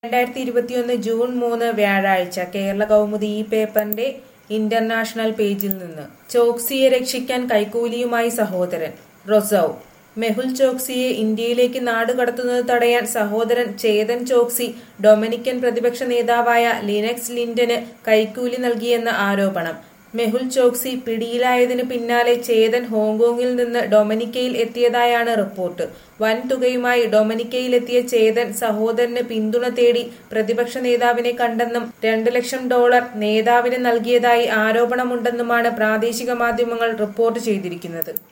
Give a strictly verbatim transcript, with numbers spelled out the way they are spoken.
രണ്ടായിരത്തി ഇരുപത്തിയൊന്ന് ജൂൺ മൂന്ന് വ്യാഴാഴ്ച കേരള കൗമുദി ഈ പേപ്പറിന്റെ ഇന്റർനാഷണൽ പേജിൽ നിന്ന് ചോക്സിയെ രക്ഷിക്കാൻ കൈക്കൂലിയുമായി സഹോദരൻ. റൊസൗ മെഹുൽ ചോക്സിയെ ഇന്ത്യയിലേക്ക് നാടുകടത്തുന്നത് തടയാൻ സഹോദരൻ ചേതൻ ചോക്സി ഡൊമിനിക്കൻ പ്രതിപക്ഷ നേതാവായ ലിനക്സ് ലിൻഡന് കൈക്കൂലി നൽകിയെന്ന ആരോപണം. മെഹുൽ ചോക്സി പിടിയിലായതിനു പിന്നാലെ ചേതൻ ഹോങ്കോങ്ങിൽ നിന്ന് ഡൊമിനിക്കയിൽ എത്തിയതായാണ് റിപ്പോർട്ട്. വൻതുകയുമായി ഡൊമിനിക്കയിലെത്തിയ ചേതൻ സഹോദരന് പിന്തുണ തേടി പ്രതിപക്ഷ നേതാവിനെ കണ്ടെന്നും രണ്ട് ലക്ഷം ഡോളർ നേതാവിന് നൽകിയതായി ആരോപണമുണ്ടെന്നുമാണ് പ്രാദേശിക മാധ്യമങ്ങൾ റിപ്പോർട്ട് ചെയ്തിരിക്കുന്നത്.